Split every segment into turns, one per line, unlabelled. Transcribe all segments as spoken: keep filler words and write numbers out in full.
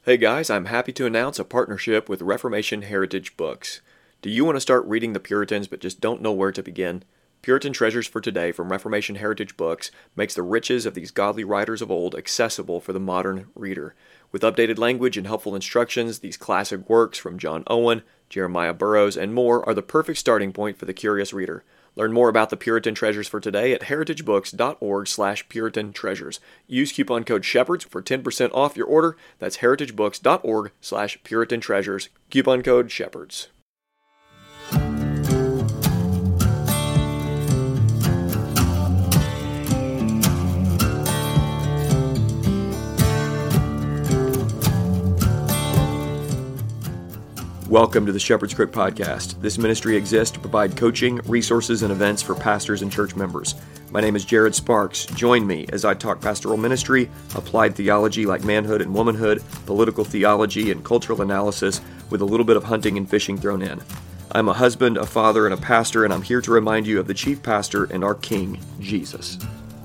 Hey guys, I'm happy to announce a partnership with Reformation Heritage Books. Do you want to start reading the Puritans but just don't know where to begin? Puritan Treasures for Today from Reformation Heritage Books makes the riches of these godly writers of old accessible for the modern reader. With updated language and helpful instructions, these classic works from John Owen, Jeremiah Burroughs, and more are the perfect starting point for the curious reader. Learn more about the Puritan Treasures for Today at heritagebooks.org slash Puritan Treasures. Use coupon code SHEPHERDS for ten percent off your order. That's heritagebooks.org slash Puritan Treasures. Coupon code SHEPHERDS. Welcome to the Shepherd's Crook Podcast. This ministry exists to provide coaching, resources, and events for pastors and church members. My name is Jared Sparks. Join me as I talk pastoral ministry, applied theology like manhood and womanhood, political theology, and cultural analysis with a little bit of hunting and fishing thrown in. I'm a husband, a father, and a pastor, and I'm here to remind you of the chief pastor and our King, Jesus.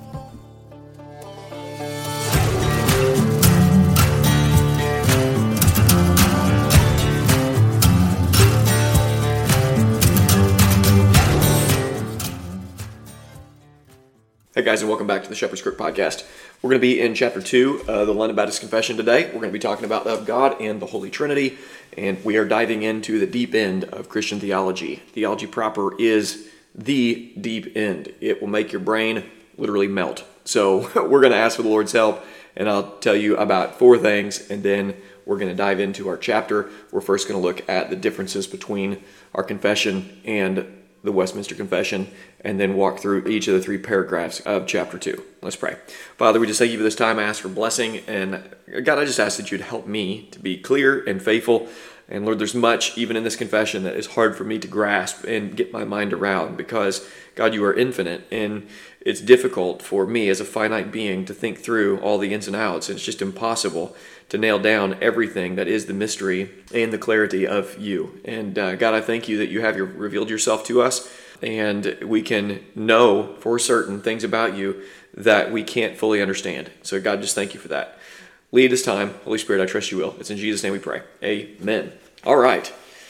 Hey guys, and welcome back to the Shepherd's Crook Podcast. We're going to be in chapter two, uh, the London Baptist Confession today. We're going to be talking about of God and the Holy Trinity, and we are diving into the deep end of Christian theology. Theology proper is the deep end. It will make your brain literally melt. So we're going to ask for the Lord's help, and I'll tell you about four things, and then we're going to dive into our chapter. We're first going to look at the differences between our confession and the Westminster Confession, and then walk through each of the three paragraphs of chapter two. Let's pray. Father, we just thank you for this time. I ask for blessing, and God, I just ask that you'd help me to be clear and faithful. And Lord, there's much, even in this confession, that is hard for me to grasp and get my mind around because, God, you are infinite, and it's difficult for me as a finite being to think through all the ins and outs. It's just impossible to nail down everything that is the mystery and the clarity of you. And uh, God, I thank you that you have your, revealed yourself to us, and we can know for certain things about you that we can't fully understand. So God, just thank you for that. Lead this time. Holy Spirit, I trust you will. It's in Jesus' name we pray. Amen. All right.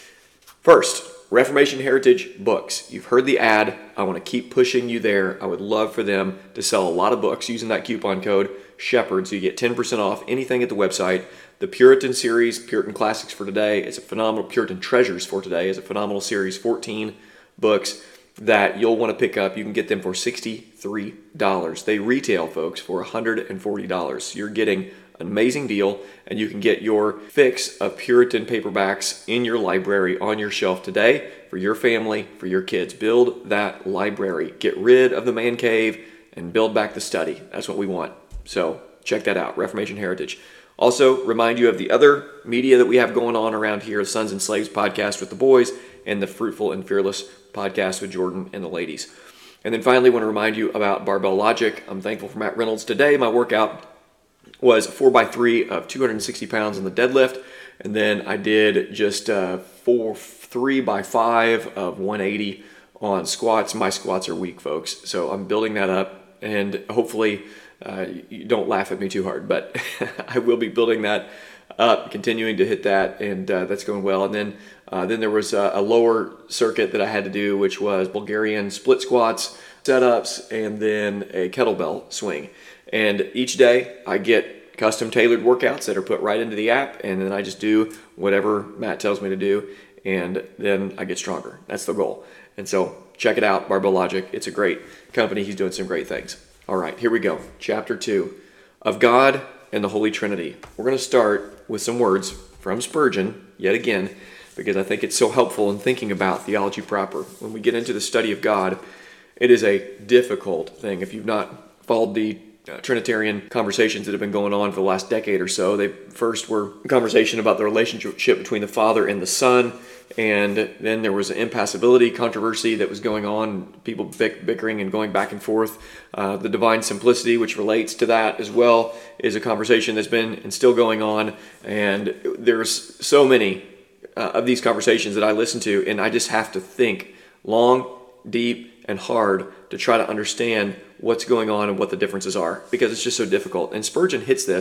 First, Reformation Heritage Books. You've heard the ad. I want to keep pushing you there. I would love for them to sell a lot of books using that coupon code SHEPHERD, so you get ten percent off anything at the website. The Puritan series, Puritan Classics for Today, is a phenomenal, Puritan Treasures for Today is a phenomenal series, fourteen books that you'll want to pick up. You can get them for sixty-three dollars. They retail, folks, for one hundred forty dollars. You're getting an amazing deal, and you can get your fix of Puritan paperbacks in your library on your shelf today for your family, for your kids. Build that library. Get rid of the man cave and build back the study. That's what we want. So check that out, Reformation Heritage. Also, remind you of the other media that we have going on around here, Sons and Slaves podcast with the boys and the Fruitful and Fearless podcast with Jordan and the ladies. And then finally, I want to remind you about Barbell Logic. I'm thankful for Matt Reynolds. Today, my workout was four by three of two hundred sixty pounds on the deadlift, and then I did just uh, four, three by five of one eighty on squats. My squats are weak, folks, so I'm building that up, and hopefully uh, you don't laugh at me too hard, but I will be building that up, continuing to hit that, and uh, that's going well. And then uh, then there was a, a lower circuit that I had to do, which was Bulgarian split squats, setups, and then a kettlebell swing. And each day I get custom tailored workouts that are put right into the app, and then I just do whatever Matt tells me to do, and then I get stronger. That's the goal. And so check it out, Barbell Logic. It's a great company. He's doing some great things. All right, here we go. Chapter two, of God and the Holy Trinity. We're going to start with some words from Spurgeon, yet again, because I think it's so helpful in thinking about theology proper. When we get into the study of God, it is a difficult thing. If you've not followed the Uh, Trinitarian conversations that have been going on for the last decade or so. They first were a conversation about the relationship between the Father and the Son, and then there was an impassibility controversy that was going on, people bick- bickering and going back and forth. Uh, the divine simplicity, which relates to that as well, is a conversation that's been and still going on, and there's so many uh, of these conversations that I listen to, and I just have to think long, deep, and hard to try to understand what's going on and what the differences are, because it's just so difficult. And Spurgeon hits this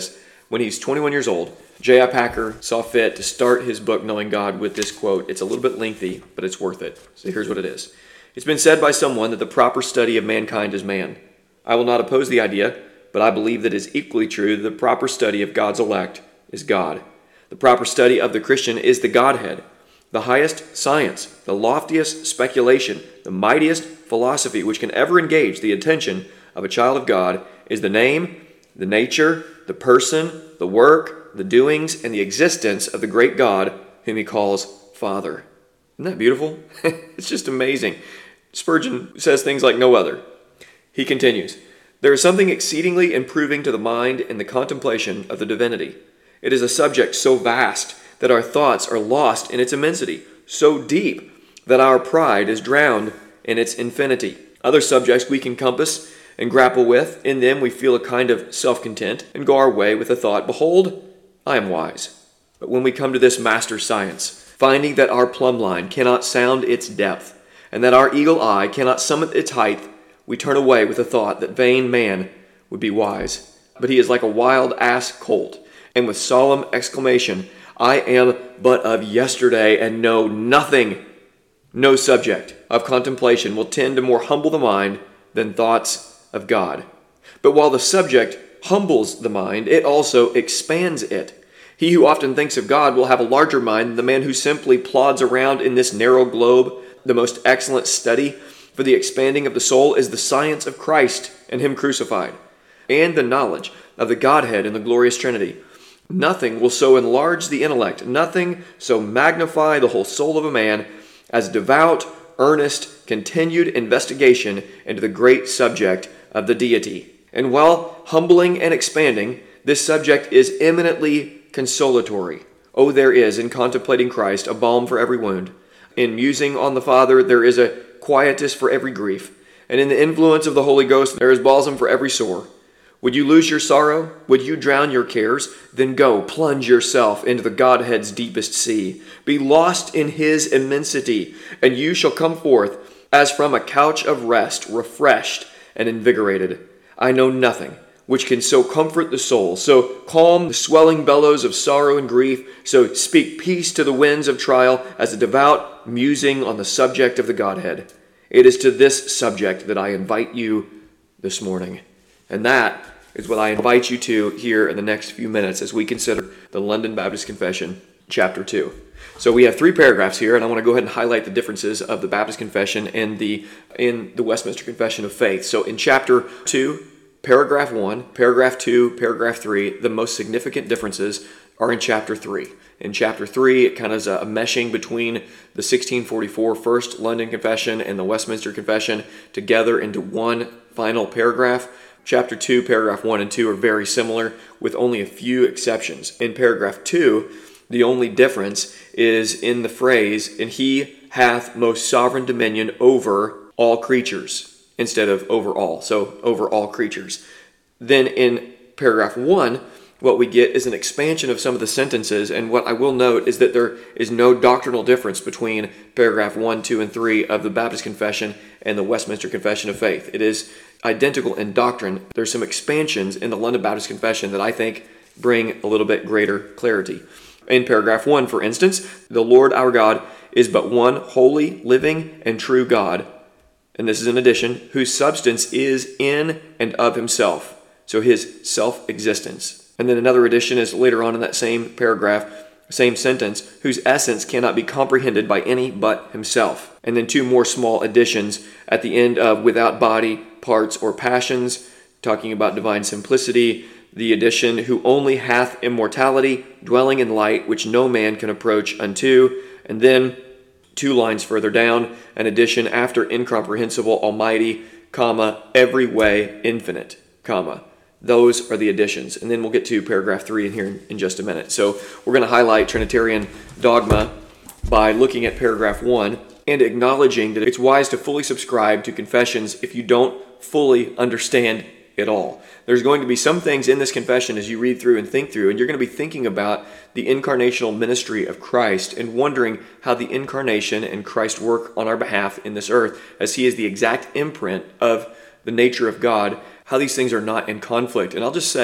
When he's twenty-one years old, J I. Packer saw fit to start his book, Knowing God, with this quote. It's a little bit lengthy, but it's worth it. So here's what it is. It's been said by someone that the proper study of mankind is man. I will not oppose the idea, but I believe that it is equally true that the proper study of God's elect is God. The proper study of the Christian is the Godhead, the highest science, the loftiest speculation, the mightiest philosophy which can ever engage the attention of a child of God is the name, the nature, the person, the work, the doings, and the existence of the great God whom he calls Father. Isn't that beautiful? It's just amazing. Spurgeon says things like no other. He continues, there is something exceedingly improving to the mind in the contemplation of the divinity. It is a subject so vast that our thoughts are lost in its immensity, so deep that our pride is drowned in its infinity. Other subjects we can compass and grapple with. In them we feel a kind of self-content and go our way with the thought, behold, I am wise. But when we come to this master science, finding that our plumb line cannot sound its depth, and that our eagle eye cannot summit its height, we turn away with the thought that vain man would be wise. But he is like a wild ass colt, and with solemn exclamation, I am but of yesterday and know nothing. No subject of contemplation will tend to more humble the mind than thoughts of God. But while the subject humbles the mind, it also expands it. He who often thinks of God will have a larger mind than the man who simply plods around in this narrow globe. The most excellent study for the expanding of the soul is the science of Christ and him crucified, and the knowledge of the Godhead and the glorious Trinity. Nothing will so enlarge the intellect, nothing so magnify the whole soul of a man as devout, earnest, continued investigation into the great subject of the deity. And while humbling and expanding, this subject is eminently consolatory. Oh, there is in contemplating Christ a balm for every wound. In musing on the Father, there is a quietus for every grief. And in the influence of the Holy Ghost, there is balsam for every sore. Would you lose your sorrow? Would you drown your cares? Then go, plunge yourself into the Godhead's deepest sea. Be lost in his immensity, and you shall come forth as from a couch of rest, refreshed and invigorated. I know nothing which can so comfort the soul, so calm the swelling bellows of sorrow and grief, so speak peace to the winds of trial as a devout musing on the subject of the Godhead. It is to this subject that I invite you this morning. And that is what I invite you to here in the next few minutes as we consider the London Baptist Confession, chapter two. So we have three paragraphs here, and I want to go ahead and highlight the differences of the Baptist Confession and the in the Westminster Confession of Faith. So in chapter two, paragraph one, paragraph two, paragraph three, the most significant differences are in chapter three. In chapter three, it kind of is a meshing between the sixteen forty-four First London Confession and the Westminster Confession together into one final paragraph. Chapter two, paragraph one and two are very similar with only a few exceptions. In paragraph two, the only difference is in the phrase, and he hath most sovereign dominion over all creatures, instead of over all, so over all creatures. Then in paragraph one, what we get is an expansion of some of the sentences, and what I will note is that there is no doctrinal difference between paragraph one, two, and three of the Baptist Confession and the Westminster Confession of Faith. It is identical in doctrine. There's some expansions in the London Baptist Confession that I think bring a little bit greater clarity. In paragraph one, for instance, the Lord our God is but one holy, living, and true God, and this is in addition, whose substance is in and of himself, so his self-existence. And then another addition is later on in that same paragraph, same sentence, whose essence cannot be comprehended by any but himself. And then two more small additions at the end of without body, parts, or passions, talking about divine simplicity, the addition who only hath immortality, dwelling in light, which no man can approach unto. And then two lines further down, an addition after incomprehensible, almighty, comma, every way infinite, comma. Those are the additions. And then we'll get to paragraph three in here in, in just a minute. So we're going to highlight Trinitarian dogma by looking at paragraph one and acknowledging that it's wise to fully subscribe to confessions if you don't fully understand it all. There's going to be some things in this confession as you read through and think through, and you're going to be thinking about the incarnational ministry of Christ and wondering how the incarnation and Christ work on our behalf in this earth, as he is the exact imprint of the nature of God, how these things are not in conflict. And I'll just say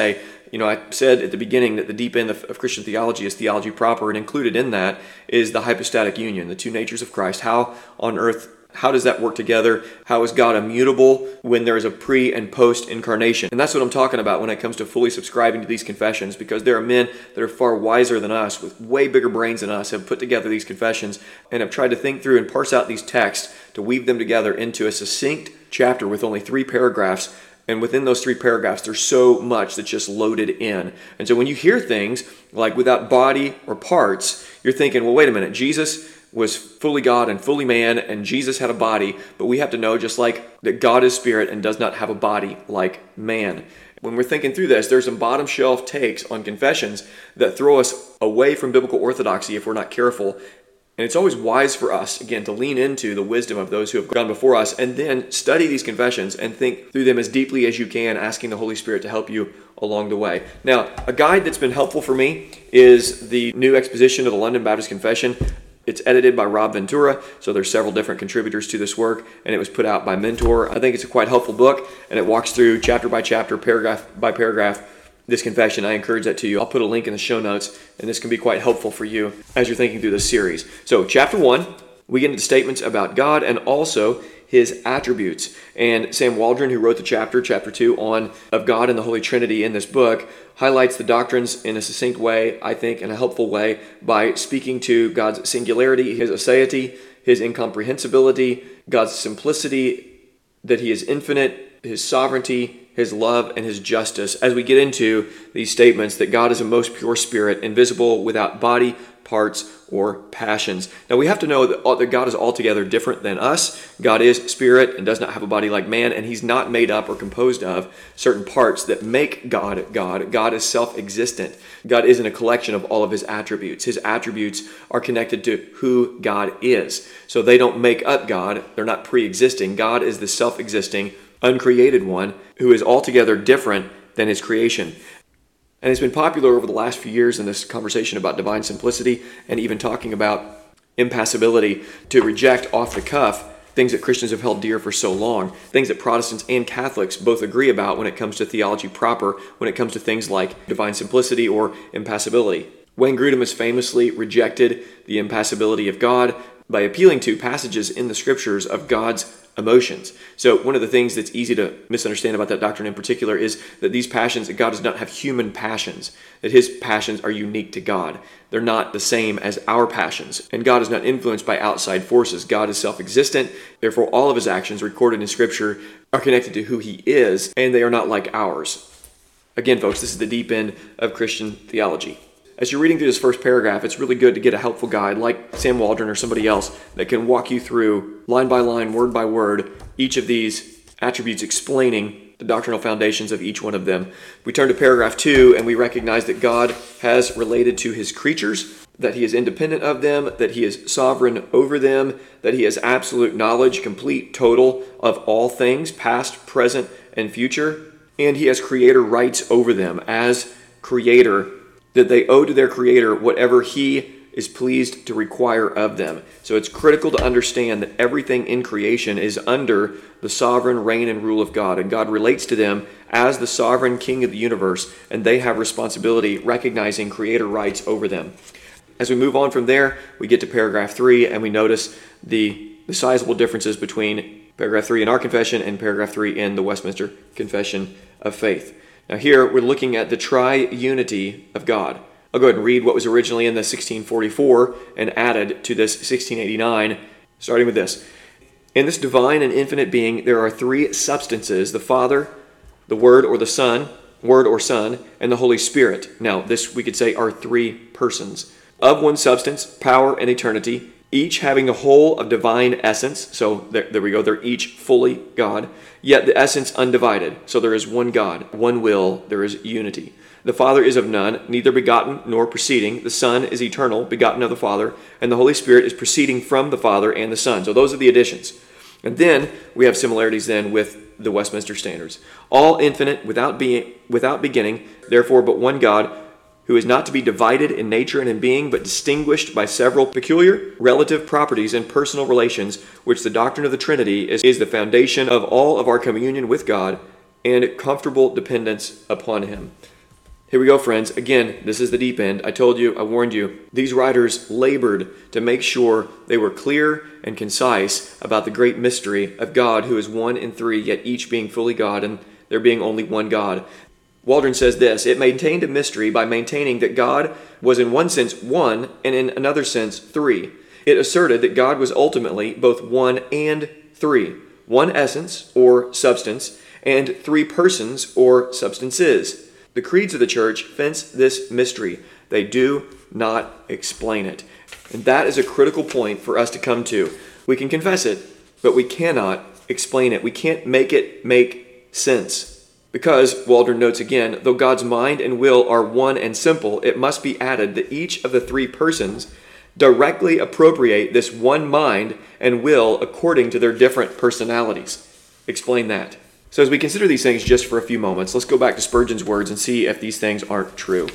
You know, I said at the beginning that the deep end of, of Christian theology is theology proper, and included in that is the hypostatic union, the two natures of Christ. How on earth How does that work together? How is God immutable when there is a pre and post incarnation? And that's what I'm talking about when it comes to fully subscribing to these confessions, because there are men that are far wiser than us, with way bigger brains than us, have put together these confessions and have tried to think through and parse out these texts to weave them together into a succinct chapter with only three paragraphs. And within those three paragraphs, there's so much that's just loaded in. And so when you hear things like without body or parts, you're thinking, well, wait a minute, Jesus was fully God and fully man, and Jesus had a body, but we have to know, just like that God is spirit and does not have a body like man. When we're thinking through this, there's some bottom shelf takes on confessions that throw us away from biblical orthodoxy if we're not careful. And it's always wise for us, again, to lean into the wisdom of those who have gone before us, and then study these confessions and think through them as deeply as you can, asking the Holy Spirit to help you along the way. Now, a guide that's been helpful for me is the New Exposition of the London Baptist Confession. It's edited by Rob Ventura, so there's several different contributors to this work, and it was put out by Mentor. I think it's a quite helpful book, and it walks through chapter by chapter, paragraph by paragraph, this confession. I encourage that to you. I'll put a link in the show notes, and this can be quite helpful for you as you're thinking through this series. So chapter one, we get into statements about God and also his attributes. And Sam Waldron, who wrote the chapter, chapter two, on of God and the Holy Trinity in this book, highlights the doctrines in a succinct way, I think, in a helpful way, by speaking to God's singularity, his aseity, his incomprehensibility, God's simplicity, that he is infinite, his sovereignty, his love, and his justice, as we get into these statements that God is a most pure spirit, invisible, without body, parts, or passions. Now we have to know that God is altogether different than us. God is spirit and does not have a body like man, and he's not made up or composed of certain parts that make God God. God is self-existent. God isn't a collection of all of his attributes. His attributes are connected to who God is. So they don't make up God. They're not pre-existing. God is the self-existing, uncreated one who is altogether different than his creation. And it's been popular over the last few years in this conversation about divine simplicity and even talking about impassibility to reject off the cuff things that Christians have held dear for so long, things that Protestants and Catholics both agree about when it comes to theology proper, when it comes to things like divine simplicity or impassibility. Wayne Grudem has famously rejected the impassibility of God by appealing to passages in the scriptures of God's emotions. So one of the things that's easy to misunderstand about that doctrine in particular is that these passions, that God does not have human passions, that his passions are unique to God. They're not the same as our passions. And God is not influenced by outside forces. God is self-existent. Therefore, all of his actions recorded in Scripture are connected to who he is, and they are not like ours. Again, folks, this is the deep end of Christian theology. As you're reading through this first paragraph, it's really good to get a helpful guide like Sam Waldron or somebody else that can walk you through line by line, word by word, each of these attributes, explaining the doctrinal foundations of each one of them. We turn to paragraph two and we recognize that God has related to his creatures, that he is independent of them, that he is sovereign over them, that he has absolute knowledge, complete, total of all things, past, present, and future, and he has creator rights over them as creator, that they owe to their creator whatever he is pleased to require of them. So it's critical to understand that everything in creation is under the sovereign reign and rule of God, and God relates to them as the sovereign king of the universe, and they have responsibility recognizing creator rights over them. As we move on from there, we get to paragraph three, and we notice the, the sizable differences between paragraph three in our confession and paragraph three in the Westminster Confession of Faith. Now here we're looking at the tri-unity of God. I'll go ahead and read what was originally in the sixteen forty-four and added to this sixteen eighty-nine, starting with this. In this divine and infinite being, there are three substances, the Father, the Word or the Son, Word or Son, and the Holy Spirit. Now, this we could say are three persons. Of one substance, power, and eternity, each having the whole of divine essence. So there, there we go, they're each fully God, yet the essence undivided. So there is one God, one will, there is unity. The Father is of none, neither begotten nor proceeding. The Son is eternal, begotten of the Father, and the Holy Spirit is proceeding from the Father and the Son. So those are the additions. And then we have similarities then with the Westminster Standards. All infinite, without being, without beginning, therefore but one God, who is not to be divided in nature and in being, but distinguished by several peculiar relative properties and personal relations, which the doctrine of the Trinity is, is the foundation of all of our communion with God and comfortable dependence upon him. Here we go, friends. Again, this is the deep end. I told you, I warned you. These writers labored to make sure they were clear and concise about the great mystery of God, who is one in three, yet each being fully God and there being only one God. Waldron says this: it maintained a mystery by maintaining that God was in one sense one and in another sense three. It asserted that God was ultimately both one and three, one essence or substance, and three persons or substances. The creeds of the church fence this mystery. They do not explain it. And that is a critical point for us to come to. We can confess it, but we cannot explain it. We can't make it make sense. Because, Waldron notes again, though God's mind and will are one and simple, it must be added that each of the three persons directly appropriate this one mind and will according to their different personalities. Explain that. So as we consider these things just for a few moments, let's go back to Spurgeon's words and see if these things aren't true.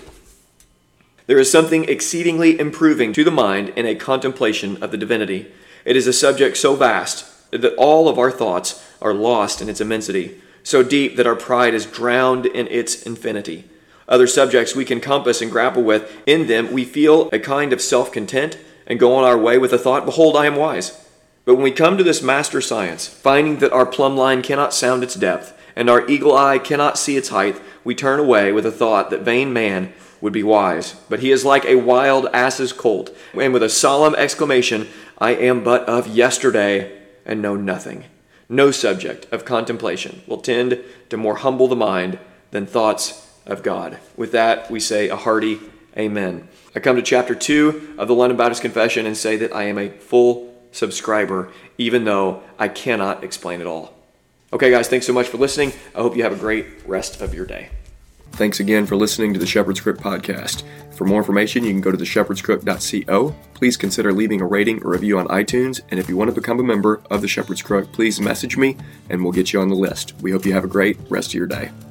There is something exceedingly improving to the mind in a contemplation of the divinity. It is a subject so vast that all of our thoughts are lost in its immensity, so deep that our pride is drowned in its infinity. Other subjects we can compass and grapple with, in them we feel a kind of self-content and go on our way with the thought, behold, I am wise. But when we come to this master science, finding that our plumb line cannot sound its depth, and our eagle eye cannot see its height, we turn away with the thought that vain man would be wise. But he is like a wild ass's colt, and with a solemn exclamation, I am but of yesterday, and know nothing. No subject of contemplation will tend to more humble the mind than thoughts of God. With that, we say a hearty amen. I come to chapter two of the London Baptist Confession and say that I am a full subscriber, even though I cannot explain it all. Okay, guys, thanks so much for listening. I hope you have a great rest of your day. Thanks again for listening to the Shepherd's Crook podcast. For more information, you can go to the shepherds crook dot co. Please consider leaving a rating or review on iTunes, and if you want to become a member of the Shepherd's Crook, please message me and we'll get you on the list. We hope you have a great rest of your day.